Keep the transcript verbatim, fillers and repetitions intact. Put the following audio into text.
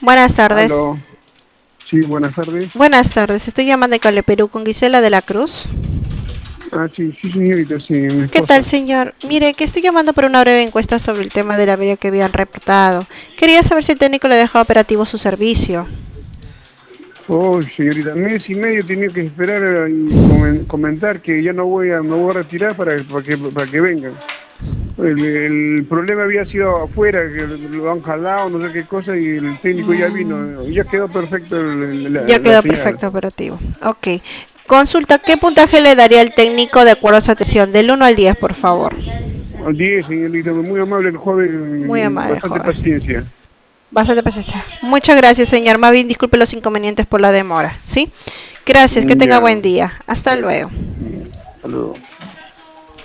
Buenas tardes. Aló. Sí, buenas tardes. Buenas tardes, estoy llamando de Cale Perú con Gisela de la Cruz. Ah, sí, sí, señorita, sí, mi ¿Qué tal, esposa. señor? Mire, que estoy llamando por una breve encuesta sobre el tema del avería que habían reportado. Quería saber si el técnico le dejó operativo su servicio. Oh, señorita, mes y medio tenía que esperar y comen- comentar que ya no voy a, me voy a retirar para, para que, para que vengan. El, el problema había sido afuera, que lo han jalado, no sé qué cosa, y el técnico ya Mm, vino, ya quedó perfecto el- el- la, ya la quedó señal. perfecto operativo. Ok. Consulta, ¿qué puntaje le daría el técnico de acuerdo a su atención? Del uno al diez, por favor. Al diez, señorita, muy amable el Muy joven, amable, bastante joven. paciencia. Bastante paciencia. Muchas gracias, señor. Más bien, disculpe los inconvenientes por la demora. ¿Sí? Gracias, que tenga Ya, buen día. Hasta luego. saludos.